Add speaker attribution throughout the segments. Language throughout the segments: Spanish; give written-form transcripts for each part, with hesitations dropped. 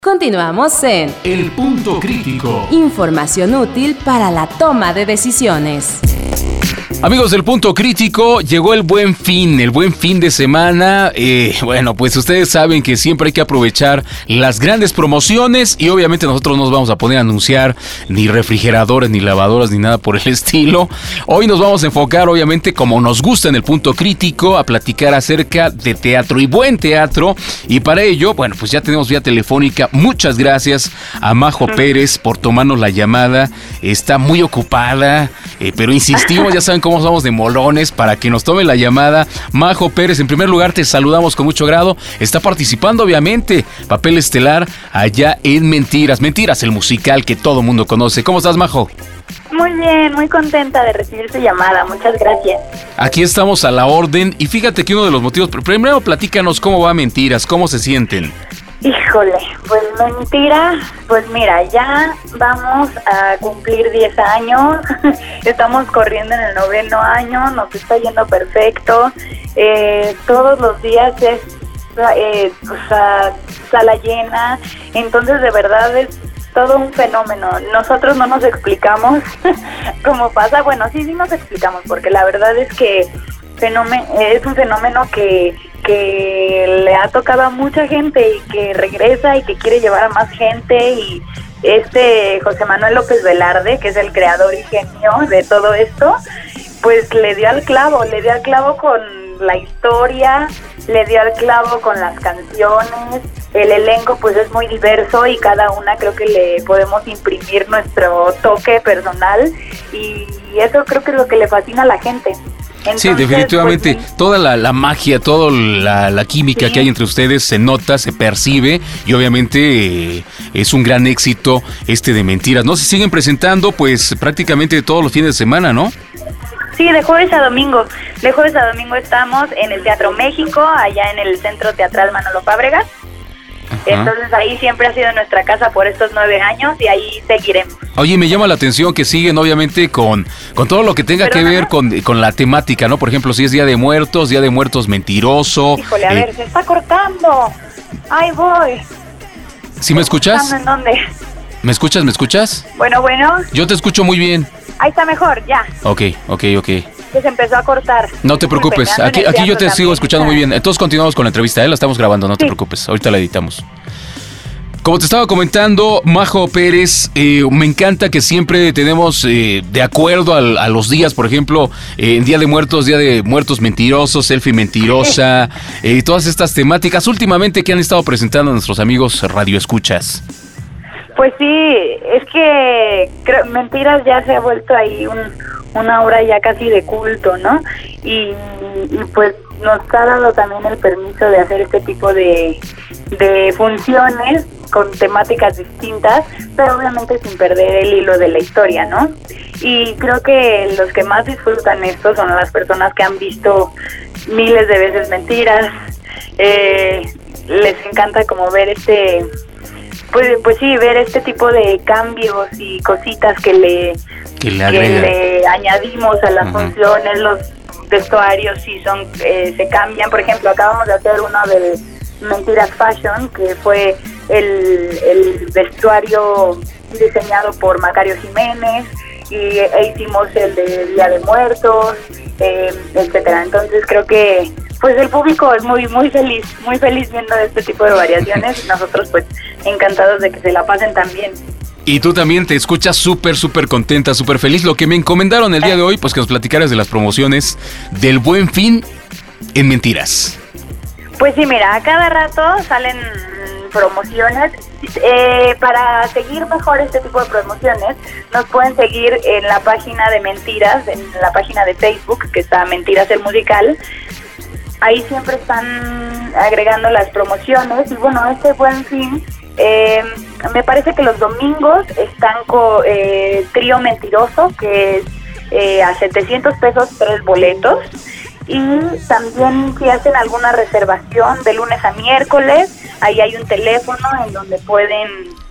Speaker 1: Continuamos en
Speaker 2: El Punto Crítico.
Speaker 1: Información útil para la toma de decisiones.
Speaker 3: Amigos del Punto Crítico, llegó el buen fin de semana. Bueno, pues ustedes saben que siempre hay que aprovechar las grandes promociones y obviamente nosotros no nos vamos a poner a anunciar ni refrigeradores, ni lavadoras, ni nada por el estilo. Hoy nos vamos a enfocar, obviamente, como nos gusta en el Punto Crítico, a platicar acerca de teatro y buen teatro. Y para ello, bueno, pues ya tenemos vía telefónica. Muchas gracias a Majo Pérez por tomarnos la llamada. Está muy ocupada, pero insistimos, ya saben cómo somos de molones, para que nos tome la llamada. Majo Pérez, en primer lugar te saludamos con mucho grado. Está participando obviamente, papel estelar allá en Mentiras, el musical que todo mundo conoce. ¿Cómo estás, Majo?
Speaker 4: Muy bien, muy contenta de recibir su llamada, muchas gracias.
Speaker 3: Aquí estamos a la orden y fíjate que uno de los motivos, primero platícanos cómo va Mentiras, cómo se sienten.
Speaker 4: Híjole, pues Mentira, pues mira, ya vamos a cumplir 10 años, estamos corriendo en el 9º año, nos está yendo perfecto, todos los días es sala llena, entonces de verdad es todo un fenómeno. Nosotros no nos explicamos cómo pasa, bueno, sí nos explicamos, porque la verdad es que es un fenómeno que le ha tocado a mucha gente y que regresa y que quiere llevar a más gente. Y José Manuel López Velarde, que es el creador y genio de todo esto, pues le dio al clavo con la historia, le dio al clavo con las canciones. El elenco pues es muy diverso y cada una creo que le podemos imprimir nuestro toque personal, y eso creo que es lo que le fascina a la gente. Entonces,
Speaker 3: sí, definitivamente,
Speaker 4: pues,
Speaker 3: toda la magia, toda la química
Speaker 4: sí,
Speaker 3: que hay entre ustedes se nota, se percibe, y obviamente es un gran éxito de Mentiras. No se siguen presentando pues prácticamente todos los fines de semana, ¿no?
Speaker 4: Sí, de jueves a domingo. De jueves a domingo estamos en el Teatro México, allá en el Centro Teatral Manolo Fábregas. Entonces ahí siempre ha sido nuestra casa por estos 9 años y ahí seguiremos.
Speaker 3: Oye, me llama la atención que siguen obviamente con todo lo que tenga que ver con la temática, ¿no? Por ejemplo, si es Día de Muertos mentiroso.
Speaker 4: Híjole, a ver, se está cortando. Ahí voy.
Speaker 3: ¿Sí me escuchas?
Speaker 4: ¿En dónde?
Speaker 3: ¿Me escuchas?
Speaker 4: Bueno.
Speaker 3: Yo te escucho muy bien.
Speaker 4: Ahí está mejor, ya.
Speaker 3: Ok.
Speaker 4: Que se empezó a cortar.
Speaker 3: No te preocupes, aquí yo te sigo escuchando muy bien. Entonces continuamos con la entrevista, la estamos grabando, no te preocupes, ahorita la editamos. Como te estaba comentando, Majo Pérez, me encanta que siempre tenemos de acuerdo a los días, por ejemplo, Día de Muertos mentirosos, selfie mentirosa, todas estas temáticas últimamente que han estado presentando a nuestros amigos radioescuchas.
Speaker 4: Pues sí, es que Mentiras ya se ha vuelto ahí una obra ya casi de culto, ¿no? Y pues nos ha dado también el permiso de hacer este tipo de funciones con temáticas distintas, pero obviamente sin perder el hilo de la historia, ¿no? Y creo que los que más disfrutan esto son las personas que han visto miles de veces Mentiras. Les encanta como ver pues sí, ver este tipo de cambios y cositas que le añadimos a las funciones. Los vestuarios sí se cambian. Por ejemplo, acabamos de hacer uno de Mentiras Fashion, que fue el vestuario diseñado por Macario Jiménez, e hicimos el de Día de Muertos, etcétera. Entonces creo que pues el público es muy feliz viendo este tipo de variaciones, y nosotros pues encantados de que se la pasen tan bien.
Speaker 3: Y tú también te escuchas súper contenta, súper feliz. Lo que me encomendaron el día de hoy, pues que nos platicaras de las promociones del Buen Fin en Mentiras.
Speaker 4: Pues sí, mira, a cada rato salen promociones. Para seguir mejor este tipo de promociones, nos pueden seguir en la página de Mentiras, en la página de Facebook, que está Mentiras el Musical. Ahí siempre están agregando las promociones. Y bueno, este Buen Fin, me parece que los domingos están con Trío Mentiroso, que es a 700 pesos 3 boletos. Y también si hacen alguna reservación de lunes a miércoles, ahí hay un teléfono en donde pueden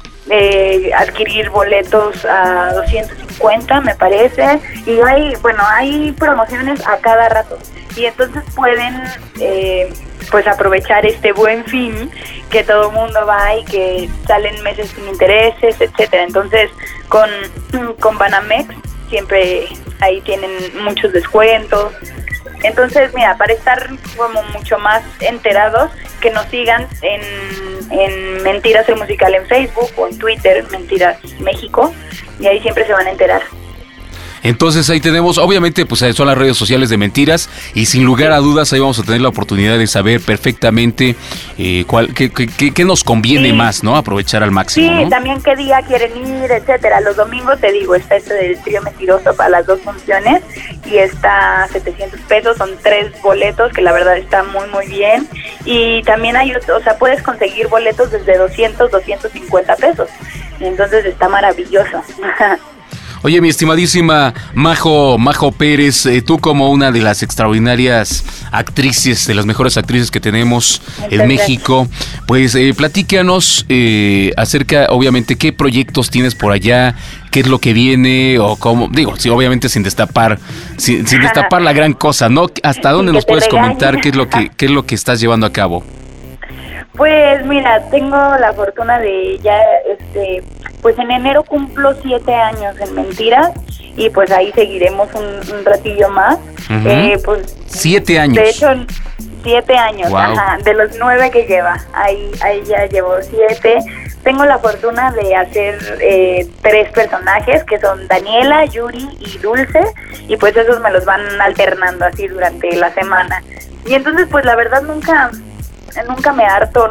Speaker 4: adquirir boletos a 250, me parece. Y hay promociones a cada rato. Y entonces pueden pues aprovechar este Buen Fin, que todo el mundo va y que salen meses sin intereses, etcétera. Entonces con Banamex siempre ahí tienen muchos descuentos. Entonces, mira, para estar como mucho más enterados, que nos sigan en Mentiras el Musical en Facebook o en Twitter, Mentiras México, y ahí siempre se van a enterar.
Speaker 3: Entonces ahí tenemos, obviamente pues son las redes sociales de Mentiras y sin lugar a dudas ahí vamos a tener la oportunidad de saber perfectamente qué nos conviene más, ¿no? Aprovechar al máximo,
Speaker 4: sí,
Speaker 3: ¿no?
Speaker 4: También qué día quieren ir, etcétera. Los domingos, te digo, está del Trío Mentiroso para las 2 funciones y está $700, son 3 boletos que la verdad está muy muy bien, y también hay, o sea, puedes conseguir boletos desde $250, entonces está maravilloso.
Speaker 3: Oye, mi estimadísima Majo Pérez, tú como una de las extraordinarias actrices, de las mejores actrices que tenemos en México, pues platícanos acerca, obviamente, qué proyectos tienes por allá, qué es lo que viene, o cómo, digo, sí, obviamente sin destapar la gran cosa, ¿no? ¿Hasta dónde nos puedes comentar qué es lo que estás llevando a cabo?
Speaker 4: Pues mira, tengo la fortuna de ya, pues en enero cumplo 7 años en Mentiras y pues ahí seguiremos un ratillo más. Pues
Speaker 3: 7 años.
Speaker 4: De hecho, 7 años,
Speaker 3: wow.
Speaker 4: Ajá, de los 9 que lleva, ahí ya llevo 7. Tengo la fortuna de hacer 3 personajes que son Daniela, Yuri y Dulce, y pues esos me los van alternando así durante la semana. Y entonces pues la verdad nunca me harto,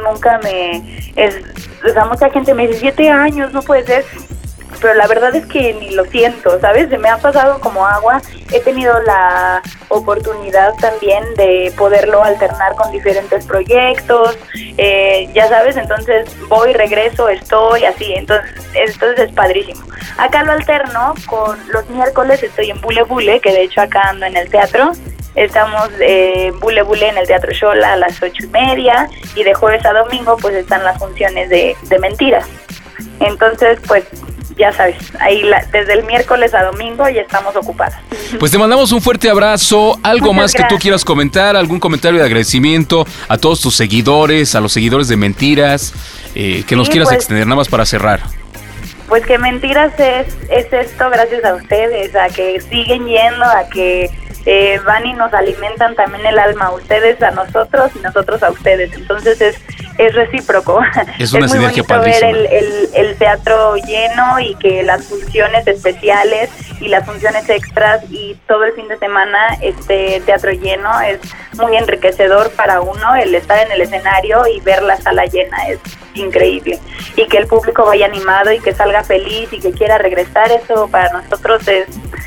Speaker 4: o sea, mucha gente me dice 7 años, no puede ser, pero la verdad es que ni lo siento, ¿sabes? Se me ha pasado como agua. He tenido la oportunidad también de poderlo alternar con diferentes proyectos, ya sabes, entonces voy, regreso, estoy así, entonces es padrísimo. Acá lo alterno con los miércoles, estoy en Bule Bule, que de hecho acá ando en el teatro. Estamos Bule Bule en el Teatro Xola a las 8:30, y de jueves a domingo pues están las funciones de Mentiras. Entonces pues ya sabes, ahí desde el miércoles a domingo ya estamos ocupadas.
Speaker 3: Pues te mandamos un fuerte abrazo. ¿Algo más que tú quieras comentar? ¿Algún comentario de agradecimiento a todos tus seguidores, a los seguidores de Mentiras, que nos quieras extender nada más para cerrar?
Speaker 4: Pues que Mentiras es esto gracias a ustedes, a que siguen yendo, a que van y nos alimentan también el alma, ustedes a nosotros y nosotros a ustedes, entonces es recíproco.
Speaker 3: Es una sinergia
Speaker 4: padrísima. Ver el teatro lleno y que las funciones especiales y las funciones extras y todo el fin de semana teatro lleno es muy enriquecedor para uno. El estar en el escenario y ver la sala llena es increíble, y que el público vaya animado y que salga feliz y que quiera regresar, eso para nosotros es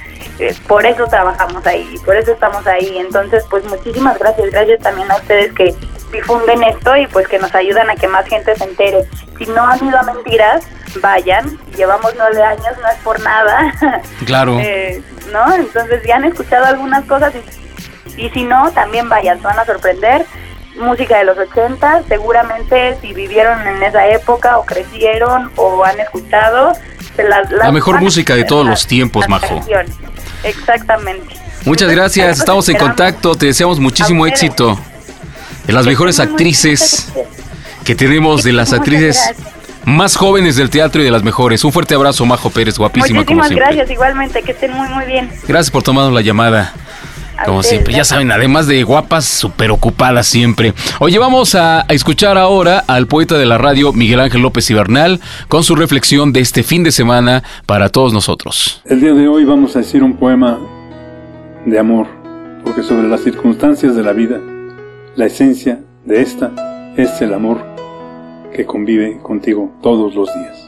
Speaker 4: por eso trabajamos ahí, por eso estamos ahí. Entonces pues muchísimas gracias también a ustedes que difunden esto y pues que nos ayudan a que más gente se entere. Si no han ido a Mentiras, vayan, llevamos 9 años, no es por nada. Claro. ¿No? Entonces ya han escuchado algunas cosas y si no, también vayan, se van a sorprender. Música de los 80, seguramente si vivieron en esa época o crecieron o han escuchado la mejor música de todos los tiempos, Majo. Exactamente.
Speaker 3: Muchas gracias, estamos en contacto, te deseamos muchísimo éxito. De las mejores actrices que tenemos, de las actrices más jóvenes del teatro y de las mejores. Un fuerte abrazo, Majo Pérez, guapísima como siempre.
Speaker 4: Muchísimas gracias, igualmente, que estén muy muy bien.
Speaker 3: Gracias por tomarnos la llamada. Como siempre, ya saben, además de guapas, súper ocupadas siempre. Oye, vamos a escuchar ahora al poeta de la radio, Miguel Ángel López Ibernal, con su reflexión de este fin de semana para todos nosotros.
Speaker 5: El día de hoy vamos a decir un poema de amor, porque sobre las circunstancias de la vida, la esencia de esta es el amor que convive contigo todos los días.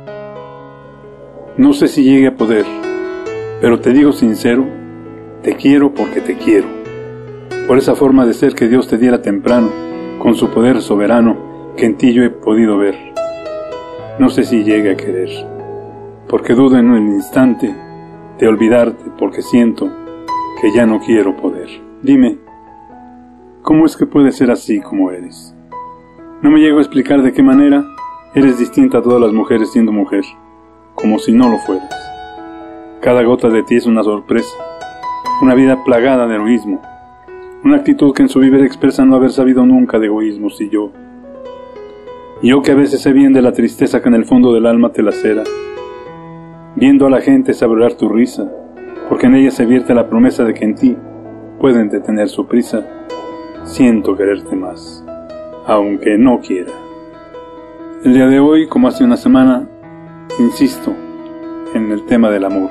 Speaker 5: No sé si llegue a poder, pero te digo sincero, te quiero porque te quiero, por esa forma de ser que Dios te diera temprano, con su poder soberano que en ti yo he podido ver. No sé si llegue a querer, porque dudo en un instante de olvidarte, porque siento que ya no quiero poder. Dime, ¿cómo es que puedes ser así como eres? No me llego a explicar de qué manera eres distinta a todas las mujeres siendo mujer, como si no lo fueras. Cada gota de ti es una sorpresa, una vida plagada de heroísmo, Una actitud que en su vivir expresa no haber sabido nunca de egoísmos y yo. Yo que a veces sé bien de la tristeza que en el fondo del alma te lacera. Viendo a la gente saborear tu risa, porque en ella se vierte la promesa de que en ti pueden detener su prisa. Siento quererte más, aunque no quiera. El día de hoy, como hace una semana, insisto en el tema del amor.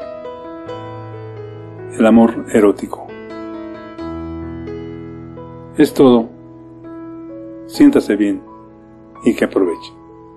Speaker 5: El amor erótico. Es todo. Siéntase bien y que aproveche.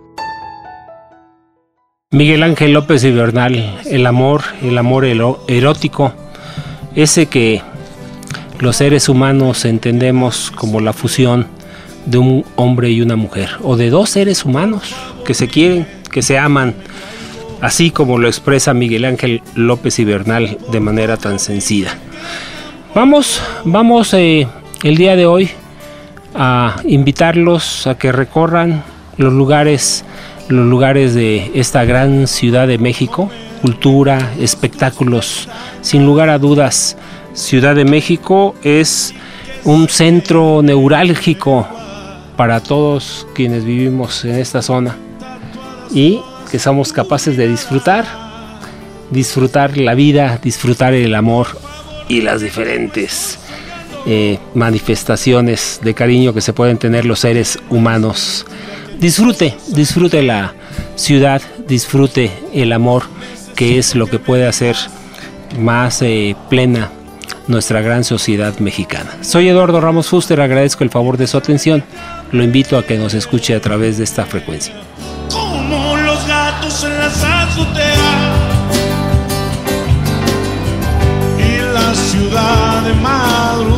Speaker 6: Miguel Ángel López y Bernal, el amor erótico, ese que los seres humanos entendemos como la fusión de un hombre y una mujer, o de dos seres humanos que se quieren, que se aman, así como lo expresa Miguel Ángel López y Bernal de manera tan sencilla. Vamos el día de hoy a invitarlos a que recorran los lugares de esta gran ciudad de México, cultura, espectáculos. Sin lugar a dudas, Ciudad de México es un centro neurálgico para todos quienes vivimos en esta zona y que somos capaces de disfrutar la vida, disfrutar el amor y las diferentes manifestaciones de cariño que se pueden tener los seres humanos. Disfrute la ciudad, disfrute el amor, que es lo que puede hacer más plena nuestra gran sociedad mexicana. Soy Eduardo Ramos Fuster, agradezco el favor de su atención. Lo invito a que nos escuche a través de esta frecuencia.
Speaker 7: Como los gatos en las azoteas y la ciudad de madrugada.